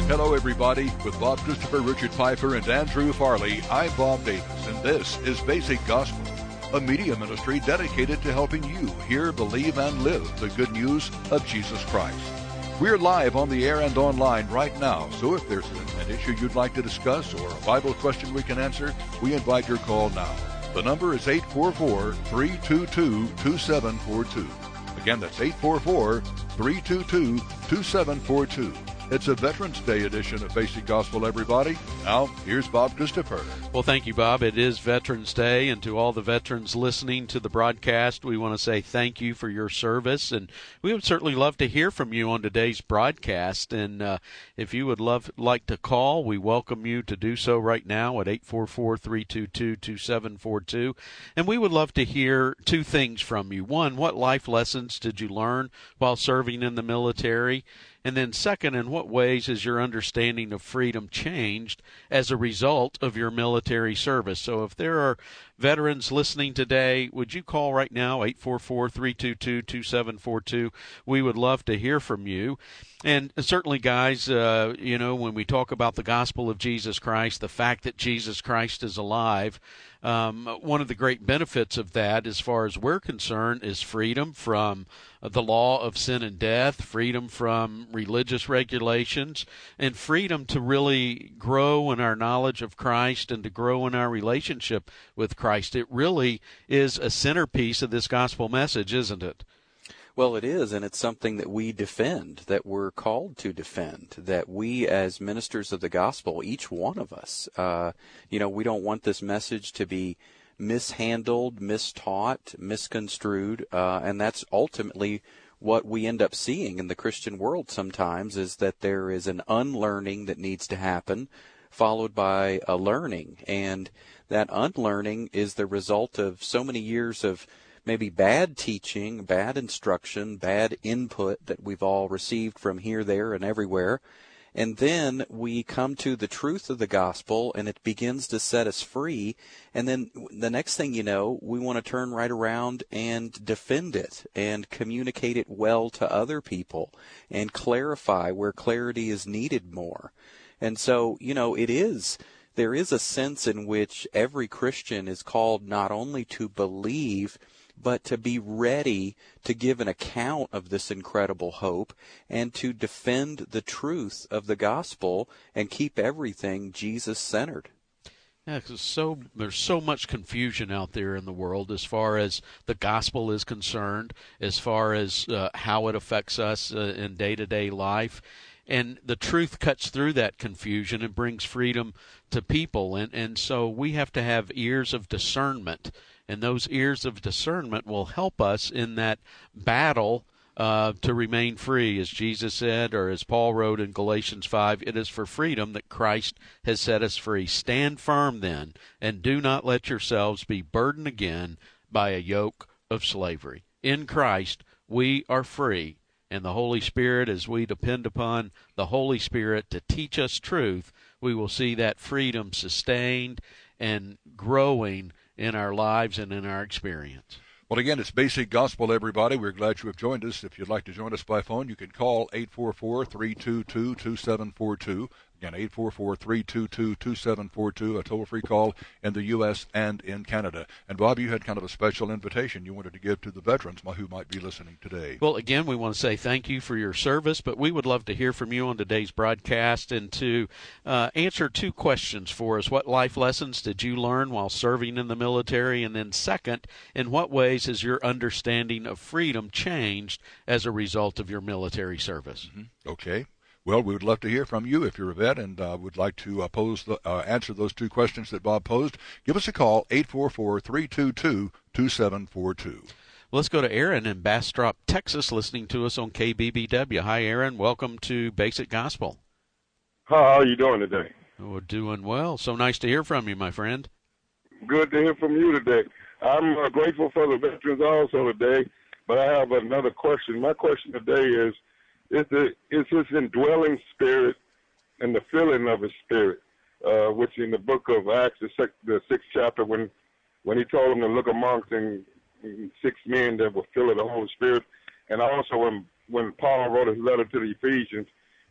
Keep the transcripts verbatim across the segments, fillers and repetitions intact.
Hello, everybody. With Bob Christopher, Richard Pfeiffer, and Andrew Farley, I'm Bob Davis, and this is Basic Gospel, a media ministry dedicated to helping you hear, believe, and live the good news of Jesus Christ. We're live on the air and online right now, so if there's an issue you'd like to discuss or a Bible question we can answer, we invite your call now. The number is eight four four, three two two, two seven four two. Again, that's eight four four, three two two, two seven four two. It's a Veterans Day edition of Basic Gospel, everybody. Now, here's Bob Christopher. Well, thank you, Bob. It is Veterans Day, and to all the veterans listening to the broadcast, we want to say thank you for your service, and we would certainly love to hear from you on today's broadcast. And uh, if you would love like to call, we welcome you to do so right now at eight four four, three two two, two seven four two. And we would love to hear two things from you. One, what life lessons did you learn while serving in the military? And then second, in what ways has your understanding of freedom changed as a result of your military service? So if there are veterans listening today, would you call right now, eight four four, three two two, two seven four two? We would love to hear from you. And certainly, guys, uh, you know, when we talk about the gospel of Jesus Christ, the fact that Jesus Christ is alive, um, one of the great benefits of that, as far as we're concerned, is freedom from the law of sin and death, freedom from religious regulations, and freedom to really grow in our knowledge of Christ and to grow in our relationship with Christ. It really is a centerpiece of this gospel message, isn't it? Well, it is, and it's something that we defend, that we're called to defend, that we as ministers of the gospel, each one of us, uh, you know, we don't want this message to be mishandled, mistaught, misconstrued, uh, and that's ultimately what we end up seeing in the Christian world sometimes, is that there is an unlearning that needs to happen, followed by a learning, and that unlearning is the result of so many years of maybe bad teaching, bad instruction, bad input that we've all received from here, there, and everywhere. And then we come to the truth of the gospel, and it begins to set us free. And then the next thing you know, we want to turn right around and defend it and communicate it well to other people and clarify where clarity is needed more. And so, you know, it is, there is a sense in which every Christian is called not only to believe, but to be ready to give an account of this incredible hope and to defend the truth of the gospel and keep everything Jesus-centered. Yeah, 'cause so there's so much confusion out there in the world as far as the gospel is concerned, as far as uh, how it affects us uh, in day-to-day life. And the truth cuts through that confusion and brings freedom to people. And, and so we have to have ears of discernment. And those ears of discernment will help us in that battle uh, to remain free. As Jesus said, or as Paul wrote in Galatians five, it is for freedom that Christ has set us free. Stand firm then, and do not let yourselves be burdened again by a yoke of slavery. In Christ, we are free. And the Holy Spirit, as we depend upon the Holy Spirit to teach us truth, we will see that freedom sustained and growing in our lives and in our experience. Well, again, it's Basic Gospel, everybody. We're glad you have joined us. If you'd like to join us by phone, you can call eight four four, three two two, two seven four two. Again, eight four four, three two two, two seven four two, a toll-free call in the U S and in Canada. And, Bob, you had kind of a special invitation you wanted to give to the veterans who might be listening today. Well, again, we want to say thank you for your service, but we would love to hear from you on today's broadcast and to uh, answer two questions for us. What life lessons did you learn while serving in the military? And then second, in what ways has your understanding of freedom changed as a result of your military service? Mm-hmm. Okay. Well, we would love to hear from you if you're a vet and uh, would like to uh, pose the, uh, answer those two questions that Bob posed. Give us a call, eight four four, three two two, two seven four two. Let's go to Aaron in Bastrop, Texas, listening to us on K B B W. Hi, Aaron. Welcome to Basic Gospel. How are you doing today? We're doing well. So nice to hear from you, my friend. Good to hear from you today. I'm uh, grateful for the veterans also today, but I have another question. My question today is, is, the, is his indwelling spirit and the filling of his spirit, uh, which in the book of Acts, the, six, the sixth chapter, when when he told them to look amongst and, and six men that were filled with the Holy Spirit, and also when, when Paul wrote his letter to the Ephesians,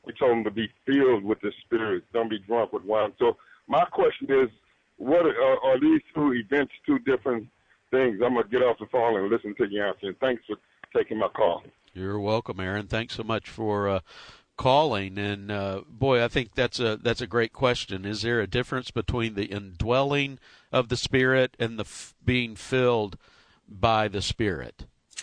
we told them to be filled with the Spirit, don't be drunk with wine. So my question is, what are, are these two events, two different things? I'm going to get off the phone and listen to your answer. And thanks for taking my call. You're welcome, Aaron. Thanks so much for uh, calling. And uh, boy, I think that's a that's a great question. Is there a difference between the indwelling of the Spirit and the f- being filled by the Spirit?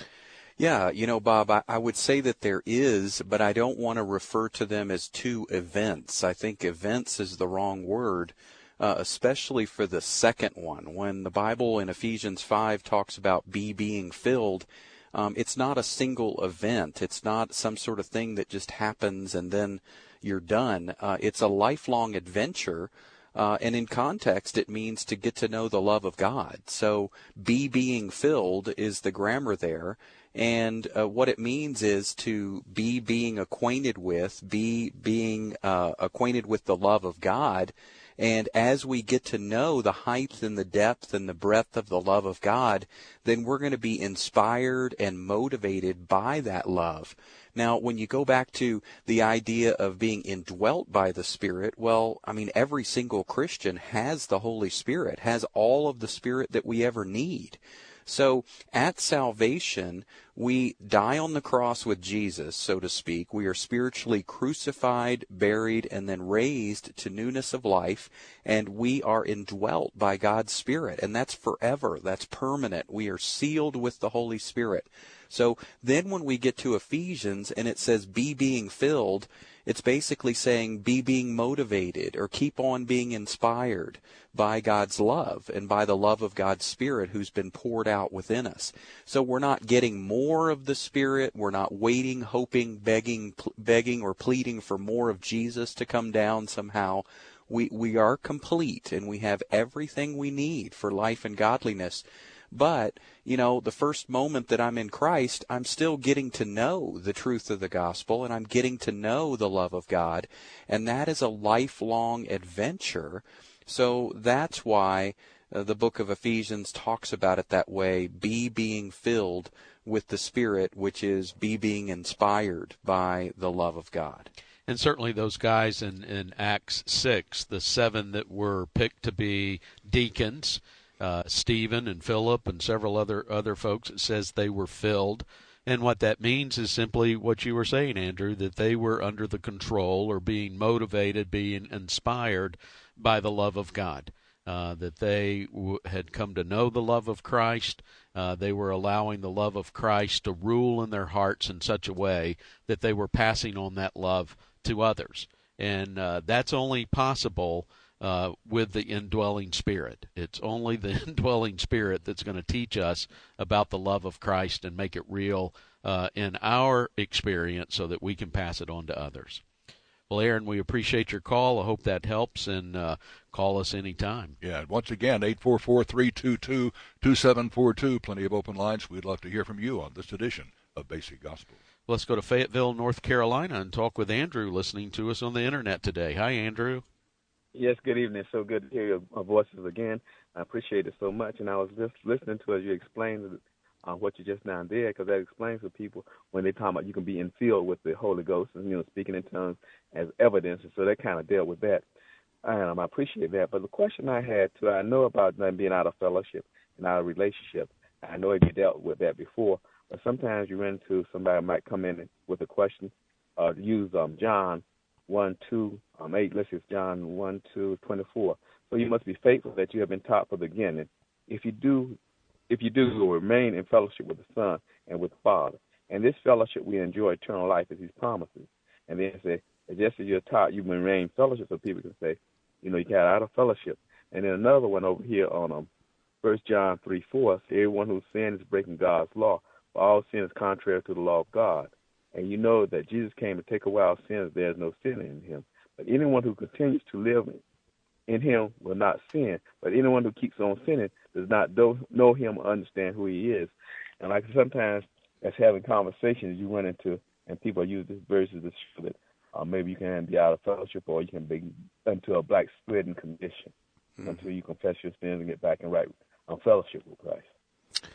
Yeah, you know, Bob, I, I would say that there is, but I don't want to refer to them as two events. I think events is the wrong word, uh, especially for the second one. When the Bible in Ephesians five talks about be being filled, um, it's not a single event. It's not some sort of thing that just happens and then you're done. Uh, it's a lifelong adventure. Uh, and in context, it means to get to know the love of God. So be being filled is the grammar there. And uh, what it means is to be being acquainted with, be being uh, acquainted with the love of God. And as we get to know the height and the depth and the breadth of the love of God, then we're going to be inspired and motivated by that love. Now, when you go back to the idea of being indwelt by the Spirit, well, I mean, every single Christian has the Holy Spirit, has all of the Spirit that we ever need. So at salvation, we die on the cross with Jesus, so to speak. We are spiritually crucified, buried, and then raised to newness of life, and we are indwelt by God's Spirit, and that's forever. That's permanent. We are sealed with the Holy Spirit. So then when we get to Ephesians and it says be being filled, it's basically saying be being motivated or keep on being inspired by God's love and by the love of God's Spirit who's been poured out within us. So we're not getting more of the Spirit. We're not waiting, hoping, begging, pl- begging or pleading for more of Jesus to come down somehow. We, we are complete and we have everything we need for life and godliness. But, you know, the first moment that I'm in Christ, I'm still getting to know the truth of the gospel, and I'm getting to know the love of God, and that is a lifelong adventure. So that's why uh, the book of Ephesians talks about it that way, be being filled with the Spirit, which is be being inspired by the love of God. And certainly those guys in, in Acts six, the seven that were picked to be deacons, Uh, Stephen and Philip and several other other folks, it says they were filled. And what that means is simply what you were saying, Andrew, that they were under the control or being motivated, being inspired by the love of God, uh, that they w- had come to know the love of Christ. Uh, they were allowing the love of Christ to rule in their hearts in such a way that they were passing on that love to others. And uh, that's only possible Uh, with the indwelling Spirit. It's only the indwelling Spirit that's going to teach us about the love of Christ and make it real uh, in our experience so that we can pass it on to others. Well, Aaron, we appreciate your call. I hope that helps, and uh, call us anytime. Yeah, once again, eight four four, three two two, two seven four two. Plenty of open lines. We'd love to hear from you on this edition of Basic Gospel. Let's go to Fayetteville, North Carolina, and talk with Andrew listening to us on the Internet today. Hi, Andrew. Yes, good evening. So good to hear your voices again. I appreciate it so much. And I was just listening to as you explained uh, what you just now did, because that explains to people when they talk about you can be infilled with the Holy Ghost and, you know, speaking in tongues as evidence. And so they kind of dealt with that. And um, I appreciate that. But the question I had, too, I know about them being out of fellowship and out of relationship. I know you dealt with that before. But sometimes you run into somebody who might come in with a question, uh, use um, John one, two, um, eight, let's see, it's John one, two, twenty-four. So you must be faithful that you have been taught from the beginning. If you do, if you do, you will remain in fellowship with the Son and with the Father. And this fellowship we enjoy eternal life as His promises. And then say, just as you're taught, you remain in fellowship, so people can say, you know, you got out of fellowship. And then another one over here on um, First John three, four, says, everyone who sins is breaking God's law, for all sin is contrary to the law of God. And you know that Jesus came to take away our sins. There is no sin in Him. But anyone who continues to live in Him will not sin. But anyone who keeps on sinning does not know Him or understand who He is. And like sometimes as having conversations you run into, and people use this verses to show that uh, maybe you can be out of fellowship or you can be into a black splitting condition mm-hmm. until you confess your sins and get back in right um, fellowship with Christ.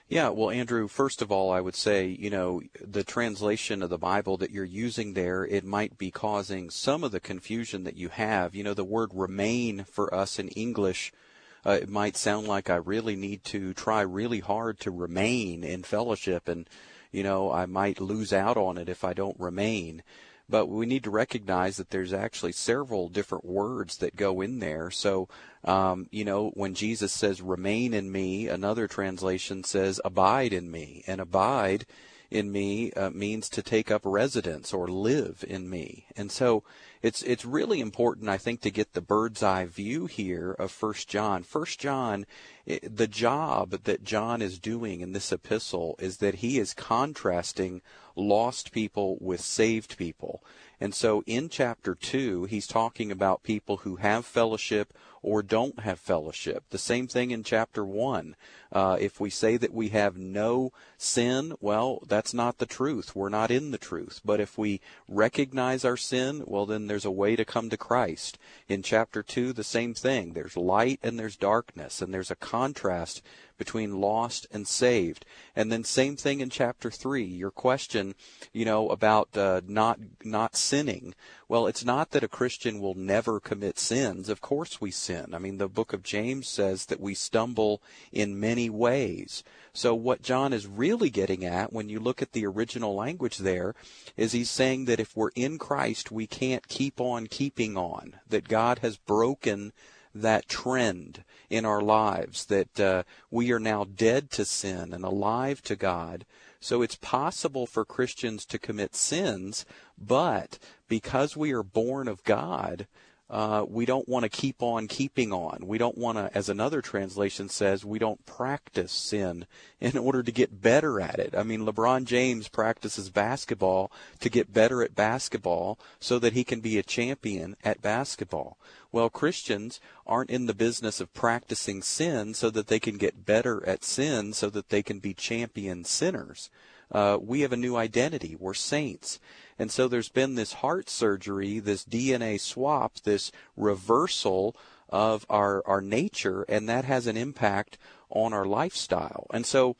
Yeah, well, Andrew, first of all, I would say, you know, the translation of the Bible that you're using there, it might be causing some of the confusion that you have. You know, the word remain for us in English, uh, it might sound like I really need to try really hard to remain in fellowship, and, you know, I might lose out on it if I don't remain. But we need to recognize that there's actually several different words that go in there. So, um, you know, when Jesus says, remain in me, another translation says, abide in me. And abide in me uh, means to take up residence or live in me. And so it's it's really important, I think, to get the bird's eye view here of First John. First John, it, the job that John is doing in this epistle is that he is contrasting lost people with saved people. And so in chapter two, he's talking about people who have fellowship or don't have fellowship. The same thing in chapter one. Uh, if we say that we have no sin, well, that's not the truth. We're not in the truth. But if we recognize our sin, well, then there's a way to come to Christ. In chapter two, the same thing. There's light and there's darkness, and there's a contrast between lost and saved. And then same thing in chapter three. Your question, you know, about uh, not not sinning. Well, it's not that a Christian will never commit sins. Of course we sin. I mean, the book of James says that we stumble in many ways. So what John is really getting at when you look at the original language there is he's saying that if we're in Christ, we can't keep on keeping on, that God has broken that trend in our lives, that uh, we are now dead to sin and alive to God. So it's possible for Christians to commit sins, but because we are born of God, uh, we don't want to keep on keeping on. We don't want to, as another translation says, we don't practice sin in order to get better at it. I mean, LeBron James practices basketball to get better at basketball so that he can be a champion at basketball. Well, Christians aren't in the business of practicing sin so that they can get better at sin so that they can be champion sinners. Uh, we have a new identity. We're saints. And so there's been this heart surgery, this D N A swap, this reversal of our, our nature, and that has an impact on our lifestyle. And so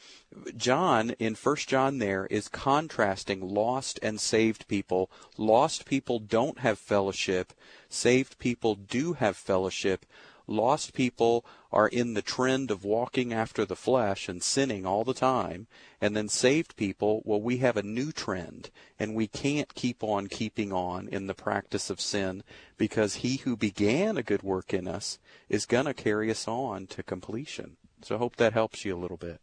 John, in First John there, is contrasting lost and saved people. Lost people don't have fellowship. Saved people do have fellowship. Lost people are in the trend of walking after the flesh and sinning all the time. And then saved people, well, we have a new trend, and we can't keep on keeping on in the practice of sin, because he who began a good work in us is going to carry us on to completion. So I hope that helps you a little bit.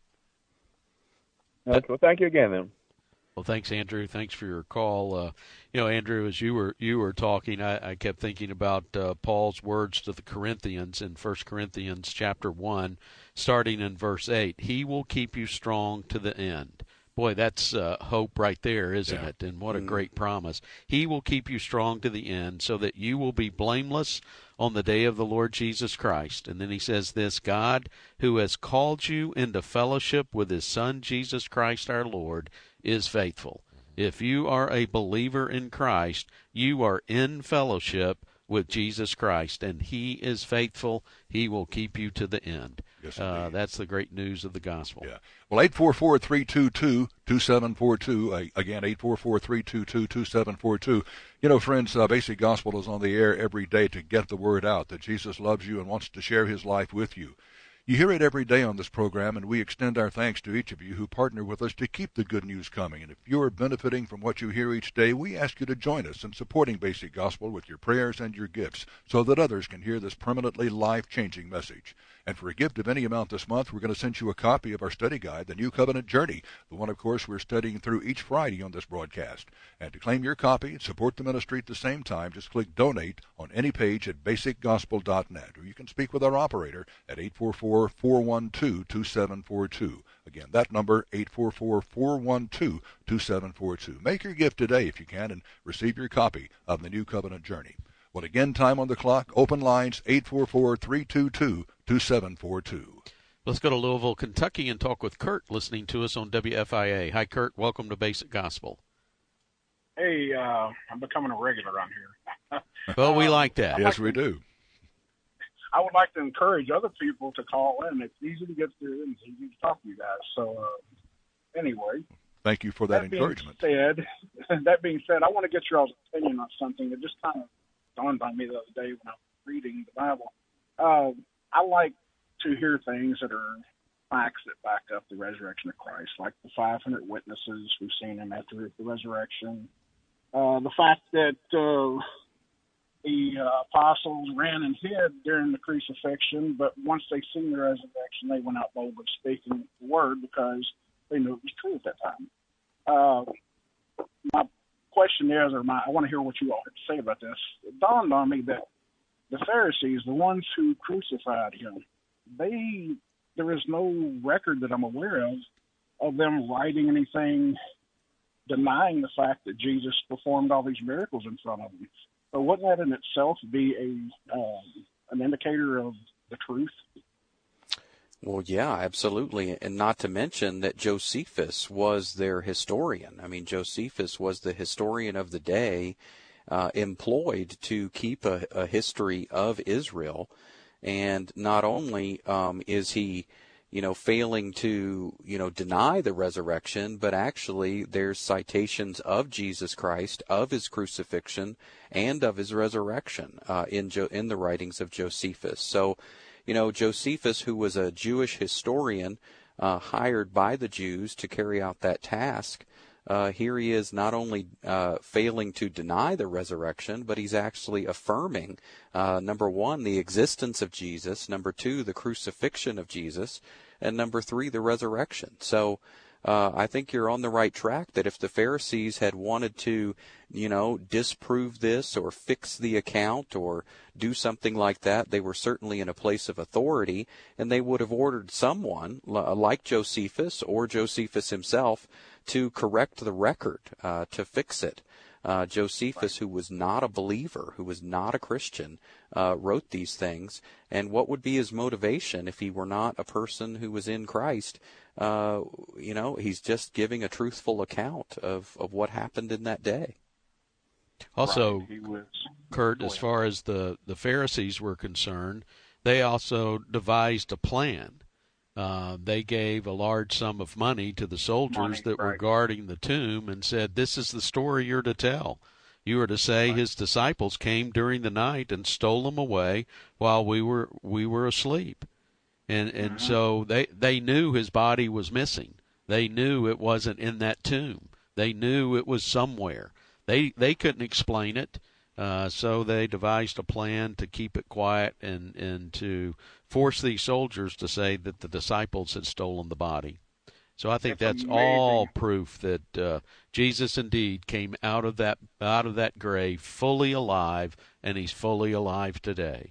Okay, well, thank you again, then. Well, thanks, Andrew. Thanks for your call. Uh, you know, Andrew, as you were you were talking, I, I kept thinking about uh, Paul's words to the Corinthians in First Corinthians chapter one, starting in verse eight. He will keep you strong to the end. Boy, that's uh, hope right there, isn't Yeah. it? And what a great promise. He will keep you strong to the end so that you will be blameless on the day of the Lord Jesus Christ. And then he says this, God, who has called you into fellowship with his Son, Jesus Christ our Lord, is faithful. If you are a believer in Christ, you are in fellowship with Jesus Christ, and he is faithful. He will keep you to the end. Yes, uh, that's the great news of the gospel. Yeah. Well, eight four four, three two two, two seven four two. Uh, again, eight four four, three two two, two seven four two. You know, friends, uh, Basic Gospel is on the air every day to get the word out that Jesus loves you and wants to share his life with you. You hear it every day on this program, and we extend our thanks to each of you who partner with us to keep the good news coming. And if you're benefiting from what you hear each day, we ask you to join us in supporting Basic Gospel with your prayers and your gifts so that others can hear this permanently life-changing message. And for a gift of any amount this month, we're going to send you a copy of our study guide, The New Covenant Journey, the one, of course, we're studying through each Friday on this broadcast. And to claim your copy and support the ministry at the same time, just click Donate on any page at basic gospel dot net, or you can speak with our operator at eight four four, four one two, two seven four two. Again, that number, eight four four, four one two, two seven four two. Make your gift today if you can and receive your copy of The New Covenant Journey. Well, again, time on the clock, open lines, eight four four, three two two, two seven four two. Let's go to Louisville, Kentucky, and talk with Kurt, listening to us on W F I A. Hi, Kurt. Welcome to Basic Gospel. Hey, uh, I'm becoming a regular on here. Well, we like that. Yes, we do. I would like to encourage other people to call in. It's easy to get through, and it's easy to talk to you guys. So, uh, anyway. Thank you for that, that encouragement. Being said, that being said, I want to get your all's opinion on something that just kind of dawned on me the other day when I was reading the Bible. Uh, I like to hear things that are facts that back up the resurrection of Christ, like the five hundred witnesses we've seen him after the resurrection. Uh, the fact that uh, the uh, apostles ran and hid during the crucifixion, but once they seen the resurrection, they went out boldly speaking the word because they knew it was true at that time. Uh, my question is, or my, I want to hear what you all have to say about this. It dawned on me that the Pharisees, the ones who crucified him, they there is no record that I'm aware of of them writing anything denying the fact that Jesus performed all these miracles in front of them. But wouldn't that in itself be a um, an indicator of the truth? Well, yeah, absolutely. And not to mention that Josephus was their historian. I mean, Josephus was the historian of the day, uh, employed to keep a, a history of Israel. And not only um, is he, you know, failing to, you know, deny the resurrection, but actually there's citations of Jesus Christ, of his crucifixion, and of his resurrection uh, in jo- in the writings of Josephus. So, you know, Josephus, who was a Jewish historian uh, hired by the Jews to carry out that task, uh, here he is not only uh, failing to deny the resurrection, but he's actually affirming, uh, number one, the existence of Jesus, number two, the crucifixion of Jesus, and number three, the resurrection. So uh, I think you're on the right track that if the Pharisees had wanted to, you know, disprove this or fix the account or do something like that, they were certainly in a place of authority, and they would have ordered someone like Josephus or Josephus himself to correct the record, uh, to fix it. Uh, Josephus, who was not a believer, who was not a Christian, uh, wrote these things. And what would be his motivation if he were not a person who was in Christ? Uh, you know, he's just giving a truthful account of, of what happened in that day. Also, right. was, Kurt, as far as the, the Pharisees were concerned, they also devised a plan. Uh, they gave a large sum of money to the soldiers money, that right. were guarding the tomb and said, this is the story you're to tell. You are to say right. his disciples came during the night and stole him away while we were we were asleep. And and mm-hmm. so they, they knew his body was missing. They knew it wasn't in that tomb. They knew it was somewhere. They they couldn't explain it, uh, so they devised a plan to keep it quiet and, and to force these soldiers to say that the disciples had stolen the body. So I think that's, that's all proof that uh, Jesus indeed came out of that out of that grave fully alive, and he's fully alive today.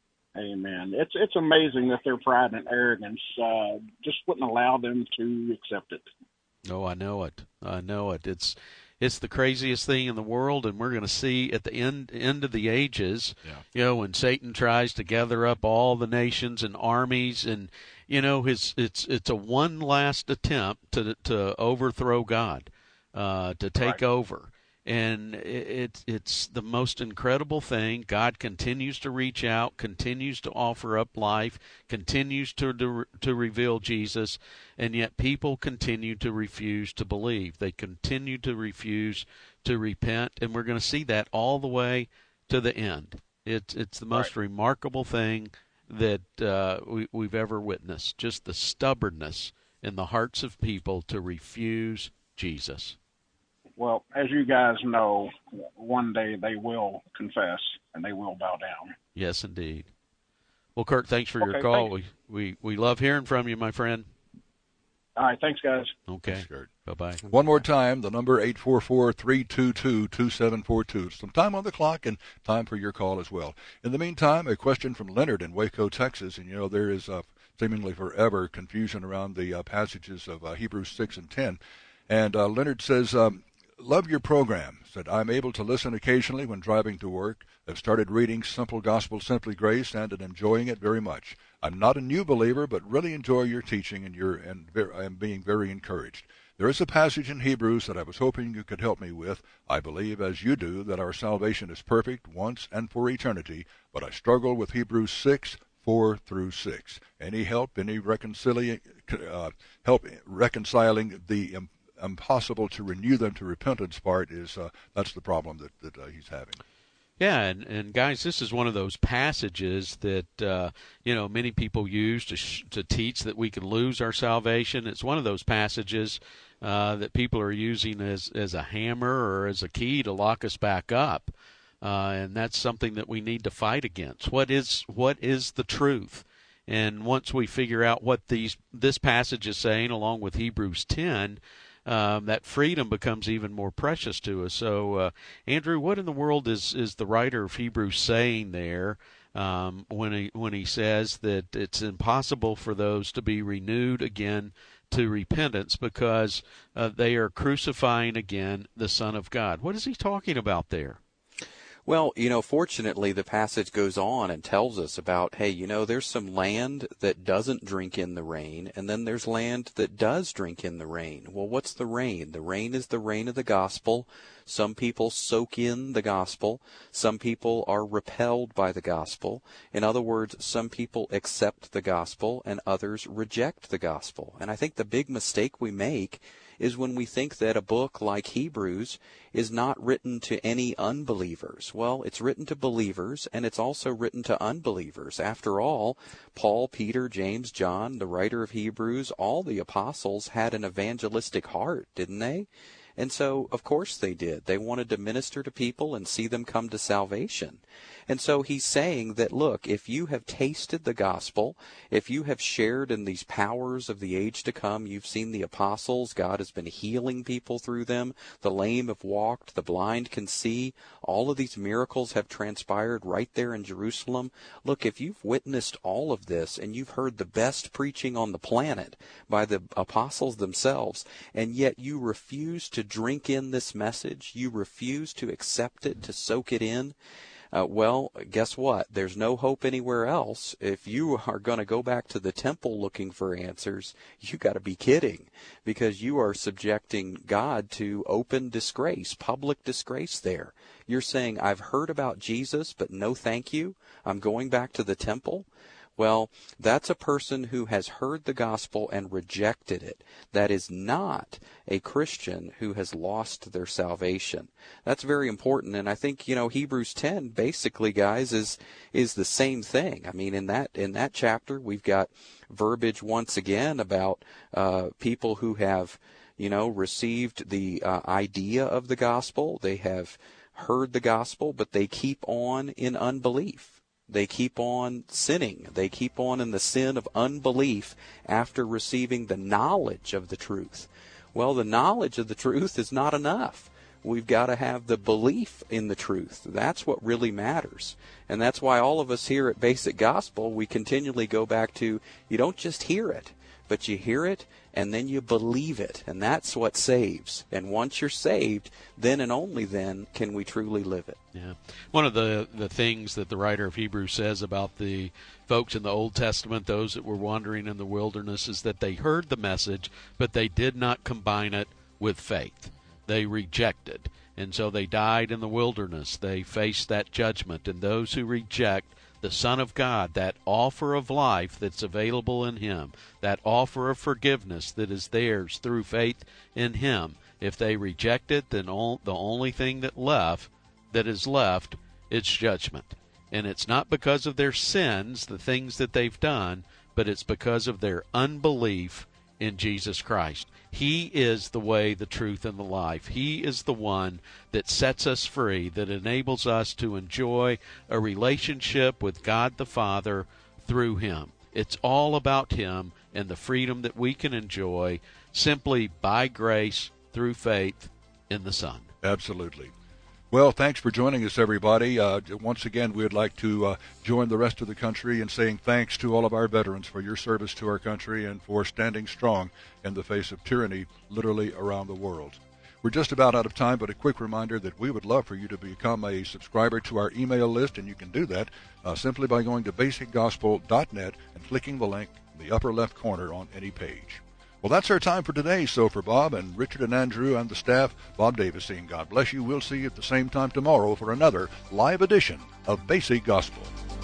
Amen. It's it's amazing that their pride and arrogance uh, just wouldn't allow them to accept it. Oh, I know it. I know it. It's It's the craziest thing in the world, and we're going to see at the end end of the ages, yeah. you know, when Satan tries to gather up all the nations and armies, and you know, his it's it's a one last attempt to to overthrow God, uh, to take right. over, and it it's the most incredible thing. God continues to reach out, continues to offer up life, continues to to, to reveal Jesus. And yet people continue to refuse to believe. They continue to refuse to repent, and we're going to see that all the way to the end. It's it's the most right. remarkable thing that uh, we, we've ever witnessed, just the stubbornness in the hearts of people to refuse Jesus. Well, as you guys know, one day they will confess, and they will bow down. Yes, indeed. Well, Kurt, thanks for okay, your call. Thanks. We, we, we love hearing from you, my friend. All right, thanks, guys. Okay, bye-bye. One more time, the number eight four four, three two two, two seven four two. Some time on the clock and time for your call as well. In the meantime, a question from Leonard in Waco, Texas. And, you know, there is uh, seemingly forever confusion around the uh, passages of uh, Hebrews six and ten. And uh, Leonard says, um, love your program. Said, I'm able to listen occasionally when driving to work. I've started reading Simple Gospel, Simply Grace, and am enjoying it very much. I'm not a new believer, but really enjoy your teaching, and you're and I am being very encouraged. There is a passage in Hebrews that I was hoping you could help me with. I believe, as you do, that our salvation is perfect once and for eternity, but I struggle with Hebrews six, four through six. Any help, any reconciling, uh, help reconciling the im- impossible to renew them to repentance part is, uh, that's the problem that, that uh, he's having. Yeah, and, and guys, this is one of those passages that, uh, you know, many people use to sh- to teach that we can lose our salvation. It's one of those passages uh, that people are using as, as a hammer or as a key to lock us back up. Uh, and that's something that we need to fight against. What is what is the truth? And once we figure out what these this passage is saying, along with Hebrews ten, Um, that freedom becomes even more precious to us. So, uh, Andrew, what in the world is, is the writer of Hebrews saying there um, when he when he says that it's impossible for those to be renewed again to repentance because uh, they are crucifying again the Son of God? What is he talking about there? Well, you know, fortunately, the passage goes on and tells us about, hey, you know, there's some land that doesn't drink in the rain, and then there's land that does drink in the rain. Well, what's the rain? The rain is the rain of the gospel. Some people soak in the gospel. Some people are repelled by the gospel. In other words, some people accept the gospel and others reject the gospel. And I think the big mistake we make is when we think that a book like Hebrews is not written to any unbelievers. Well, it's written to believers, and it's also written to unbelievers. After all, Paul, Peter, James, John, the writer of Hebrews, all the apostles had an evangelistic heart, didn't they? And so, of course they did. They wanted to minister to people and see them come to salvation. And so he's saying that, look, if you have tasted the gospel, if you have shared in these powers of the age to come, you've seen the apostles, God has been healing people through them, the lame have walked, the blind can see, all of these miracles have transpired right there in Jerusalem. Look, if you've witnessed all of this and you've heard the best preaching on the planet by the apostles themselves, and yet you refuse to drink in this message, you refuse to accept it, to soak it in, Uh, well, guess what? There's no hope anywhere else. If you are going to go back to the temple looking for answers, you got to be kidding, because you are subjecting God to open disgrace, public disgrace there. You're saying, I've heard about Jesus, but no thank you. I'm going back to the temple. Well, that's a person who has heard the gospel and rejected it. That is not a Christian who has lost their salvation. That's very important, and I think, you know, Hebrews ten basically, guys, is is the same thing. I mean, in that in that chapter, we've got verbiage once again about uh, people who have, you know, received the uh, idea of the gospel. They have heard the gospel, but they keep on in unbelief. They keep on sinning. They keep on in the sin of unbelief after receiving the knowledge of the truth. Well, the knowledge of the truth is not enough. We've got to have the belief in the truth. That's what really matters. And that's why all of us here at Basic Gospel, we continually go back to, you don't just hear it, but you hear it and then you believe it. And that's what saves. And once you're saved, then and only then can we truly live it. Yeah. One of the, the things that the writer of Hebrews says about the folks in the Old Testament, those that were wandering in the wilderness, is that they heard the message, but they did not combine it with faith. They rejected. And so they died in the wilderness. They faced that judgment. And those who reject the Son of God, that offer of life that's available in Him, that offer of forgiveness that is theirs through faith in Him, if they reject it, then all, the only thing that left, that is left, it's judgment. And it's not because of their sins, the things that they've done, but it's because of their unbelief in Jesus Christ. He is the way, the truth, and the life. He is the one that sets us free, that enables us to enjoy a relationship with God the Father through Him. It's all about Him and the freedom that we can enjoy simply by grace through faith in the Son. Absolutely. Well, thanks for joining us, everybody. Uh, once again, we would like to uh, join the rest of the country in saying thanks to all of our veterans for your service to our country and for standing strong in the face of tyranny literally around the world. We're just about out of time, but a quick reminder that we would love for you to become a subscriber to our email list, and you can do that uh, simply by going to basic gospel dot net and clicking the link in the upper left corner on any page. Well, that's our time for today. So for Bob and Richard and Andrew and the staff, Bob Davis saying God bless you. We'll see you at the same time tomorrow for another live edition of Basic Gospel.